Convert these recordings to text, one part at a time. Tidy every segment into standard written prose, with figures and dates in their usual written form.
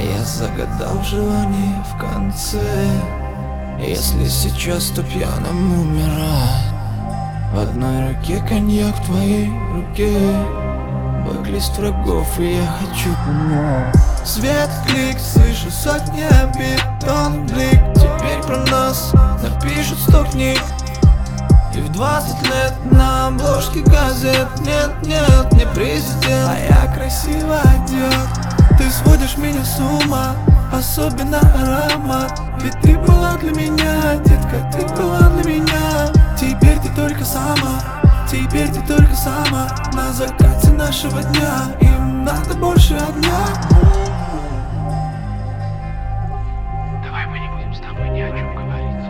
Я загадал желание в конце. Если сейчас, то пьяным умирать. В одной руке коньяк, в твоей руке бэклист врагов, и я хочу понять. Свет, клик, слышу сотни обид, тон, блик. Теперь про нас напишут 100 книг. И в 20 лет на обложке газет нет, не президент, а я красиво одет. Ты сводишь меня с ума, особенно аромат. Ведь ты была для меня, детка, ты была для меня. Теперь ты только сама, теперь ты только сама. На закате нашего дня им надо больше огня. Давай мы не будем с тобой ни о чем говорить.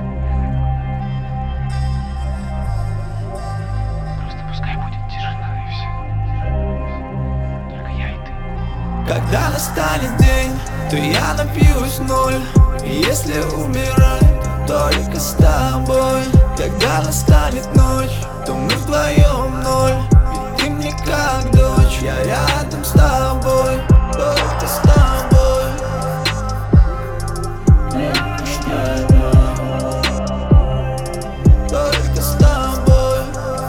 Просто пускай будет тишина и все. Только я и ты. Когда настанет день, то я напьюсь в ноль. И если умирать, то только с тобой. Когда настанет ночь, то мы вдвоем ноль. Ведь ты мне как дочь, я рядом с тобой, только с тобой. Только с тобой.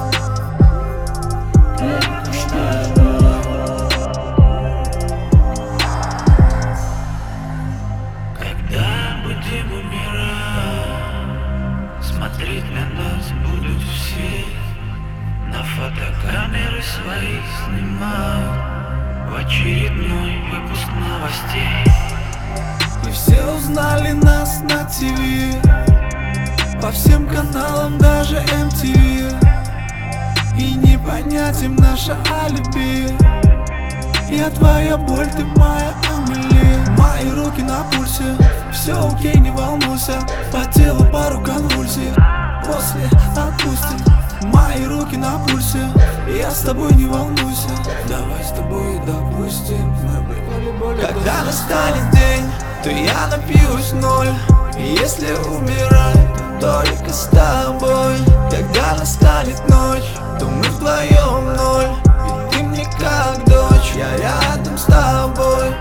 Когда будем умирать, смотреть на нас будут все. На фотокамеры свои снимают в очередной выпуск новостей. И все узнали нас на ТВ, по всем каналам, даже MTV. И не понять им наше алиби. Я твоя боль, ты моя Амели. Мои руки на пульсе, все окей, не волнуйся. По телу пару конвульсий, после отпустим. Мои руки на пульсе, я с тобой, не волнуйся. Давай с тобой допустим. Когда настанет день, то я напьюсь в ноль. И если умирать, то только с тобой. Когда настанет ночь, то мы вдвоем ноль. Ведь ты мне как дочь, я рядом с тобой.